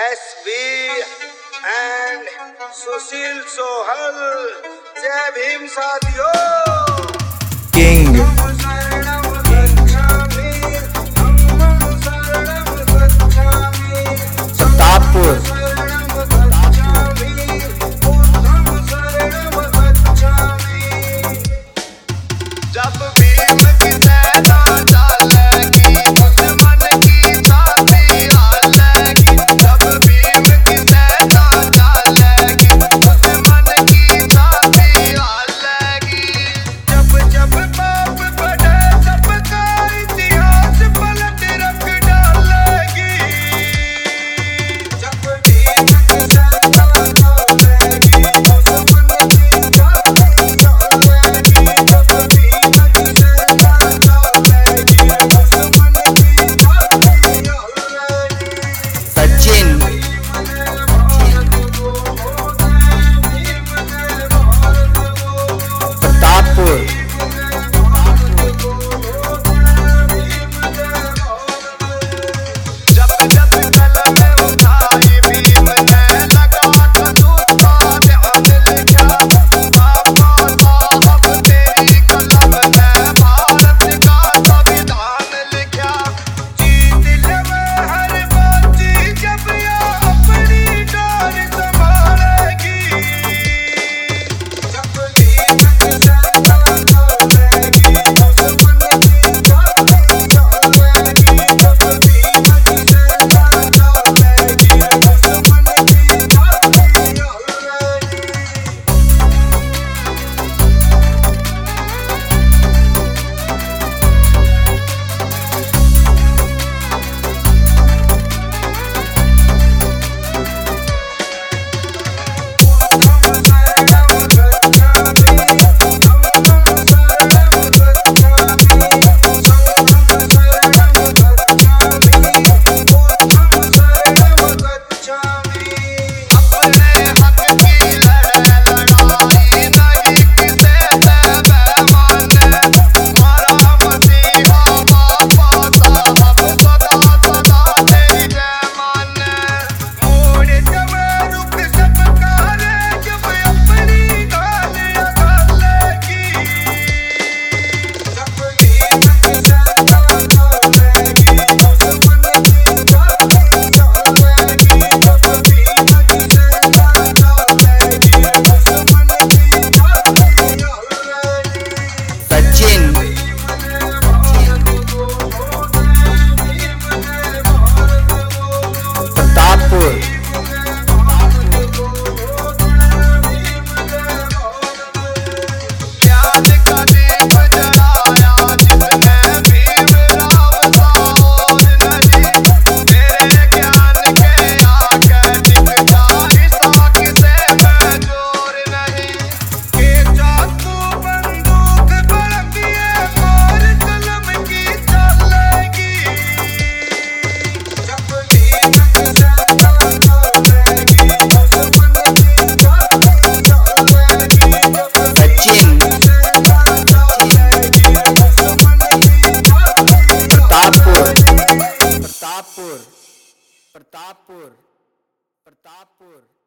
SB and सुशील सोहल। जय भीम साथियों। King Pratappur जब भीम की सेना चलेगी दुश्मन की छाती हालेगी। जब भीम की सेना चलेगी दुश्मन की छाती हालेगी। जब जब पाप बढ़े सबका इतिहास पलट रख डालेगी। जब भीम की सेना चलेगी दुश्मन की छाती हालेगी। सचिन प्रतापपुर जब जब कलम उठाई भीम ने लगा कसूर का ध्यान लिखा। बाबा साहब तेरी कलम ने भारत का संविधान लिखा। जी दिल में हर बाजी जब या अपनी डार संभालेगी। जब भीम की सेना चलेगी दुश्मन की छाती हालेगी। जब भीम की सेना चलेगी दुश्मन की छाती हालेगी। अपने हक की लड़ाई नहीं किसे बेईमान। मारा मसीहा बाबा साहब सदा सदा तेरी जय मान। मोड़ जब रुख सबका रे जब अपनी गाल अगलेगी। जब भीम की सेना चलेगी दुश्मन की छाती हालेगी। जब भीम की सेना चलेगी दुश्मन की छाती हालेगी। सचिन प्रतापपुर ज्ञान का दीप जलाया जिसने भीम राव सा और नहीं। तेरे ज्ञान के आगे दिखता इसाक से मैं जोर नहीं। के चाकू बंदूक बड़किए मार कलम की चलेगी। जब भीम की सेना चलेगी दुश्मन की छाती हालेगी। जब सचिन प्रतापपुर प्रतापपुर प्रतापपुर प्रतापपुर